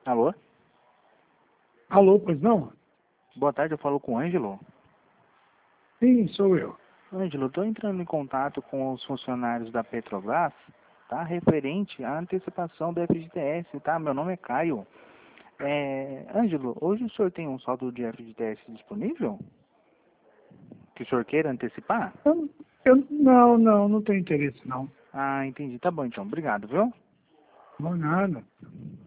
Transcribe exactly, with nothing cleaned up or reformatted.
Alô? Alô, pois não? Boa tarde, eu falo com o Ângelo. Sim, sou eu. Ângelo, estou entrando em contato com os funcionários da Petrobras, tá? Referente à antecipação do F G T S, tá? Meu nome é Caio. É... Ângelo, hoje o senhor tem um saldo de F G T S disponível? Que o senhor queira antecipar? Eu, eu- não, não, não tenho interesse, não. Ah, entendi. Tá bom então. Obrigado, viu? Não, nada.